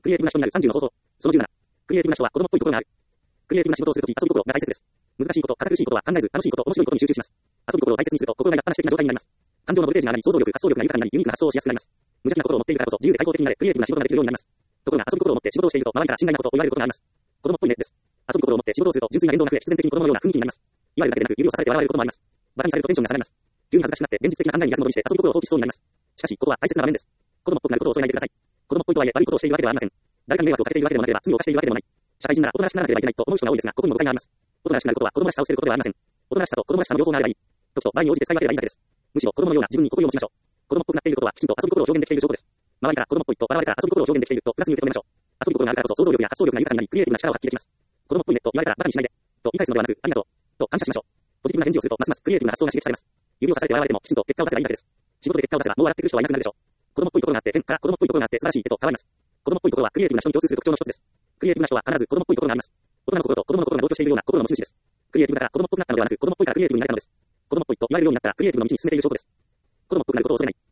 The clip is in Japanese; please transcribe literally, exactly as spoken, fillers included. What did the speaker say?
クリエイティブな人になるさんじゅうの方法。そのじゅうなな。クリエイティブな人は子供っぽいところがある。クリエイティブな仕事をするとき、遊び心が大切です。難しいこと、堅苦しいことは考えず、楽しいこと、面白いことに集中します。遊び心を大切にすると、心がやっぱなし的な状態になります。感情のボルテージが上がり、想像力、発想力が豊かになり、ユニークな発想をしやすくなります。無邪気な心を持っているからこそ、自由で開放的になれ、クリエイティブな仕事ができるようになります。ところが、遊び心を持って仕事をしていると、周りから信頼なことを言われることがあります。子供っぽいね、です。遊び心を持って仕事をすると、純粋な言動が増え、必然的に子供のような雰囲気になります。言われるだけでなく、指をさされて笑われることもあります。バカにされるとテンションが下がります。急に恥ずかしくなって、現実的な考えに逆戻りして、遊び心を放棄しそうになります。しかし、ここは大切な場面です。子供っぽくなることを恐れないでください。子供っぽいとはいえ、悪いことをしているわけではありません。誰かに迷惑をかけているわけでもなければ、罪を犯しているわけでもない。社会人なら、大人らしくならなければいけないと思う人が多いですが、ここにも誤解があります。大人らしくなることは、子供らしさを捨てることではありません。大人らしさと子供らしさの両方があればいい。時と場合に応じて使い分ければいいだけです。むしろ、子供のような自分に誇りを持ちましょう。子供っぽくなっていることは、きちんと遊び心を表現できている証拠です。周りから子供っぽいと笑われたら遊び心を表現できているとプラスに受け止めましょう。遊び心があるからこそ想像力や発想力が豊かになり、クリエイティブな力を発揮できます。子供っぽいねと言われたらバカにしないで。と言い返すのではなく、ありがとう。と感謝しましょう。ポジティブな返事をすると、ますますクリエイティブな発想が刺激されます。指をさされて笑われても、きちんと結果を出せばいいだけです。仕事で結果を出せば、もう笑ってくる人はいなくなるでしょう。子供っぽいところがあって、天から子供っぽいところがあって素晴らしいへと変わります。子供っぽいところはクリエイティブな人に共通する特徴の一つです。クリエイティブな人は必ず子供っぽいところがあります。大人の心と子供の心が同居しているような心の持ち主です。クリエイティブだから子供っぽくなったのではなく、子供っぽいからクリエイティブになれたのです。子供っぽいと言われるようになったらクリエイティブの道に進めている証拠です。子供っぽくなることを恐れない。